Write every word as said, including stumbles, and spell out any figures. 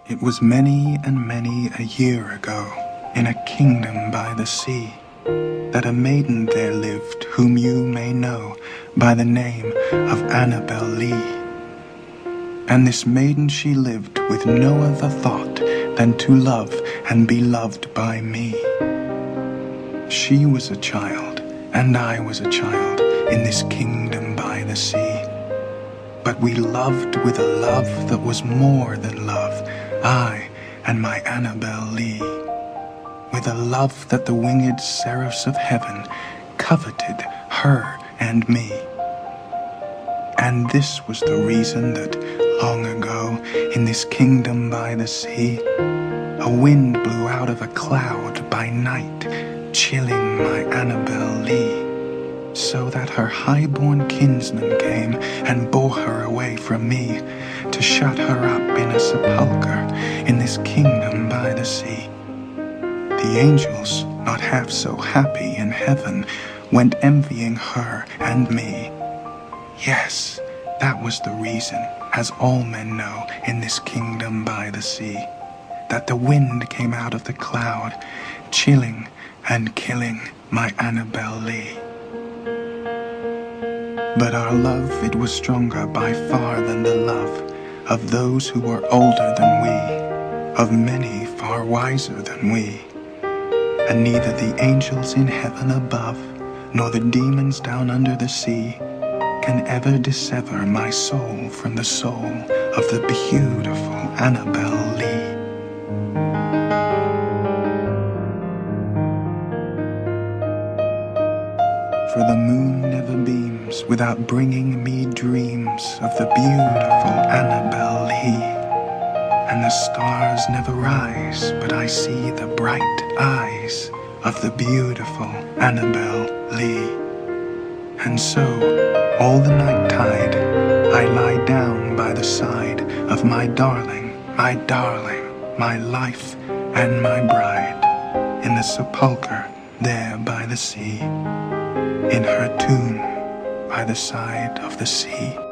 It was many and many a year ago, in a kingdom by the sea, that a maiden there lived whom you may know by the name of Annabel Lee. And this maiden she lived with no other thought than to love and be loved by me. She was a child, and I was a child, in this kingdom by the sea. But we loved with a love that was more than love, I and my Annabel Lee, with a love that the winged seraphs of heaven coveted her and me. And this was the reason that long ago, in this kingdom by the sea, a wind blew out of a cloud by night, chilling my Annabel Lee, so that her high-born kinsman came and bore her away from me, to shut her up in a sepulchre in this kingdom by the sea. The angels, not half so happy in heaven, went envying her and me. Yes, that was the reason, as all men know in this kingdom by the sea, that the wind came out of the cloud, chilling and killing my Annabel Lee. But our love, it was stronger by far than the love of those who were older than we, of many far wiser than we. And neither the angels in heaven above, nor the demons down under the sea, can ever dissever my soul from the soul of the beautiful Annabel Lee. For the moon never beams without bringing me dreams of the beautiful Annabel Lee. And the stars never rise, but I see the bright eyes of the beautiful Annabel Lee. And so, all the night tide, I lie down by the side of my darling, my darling, my life and my bride, in the sepulchre there by the sea, in her tomb by the side of the sea.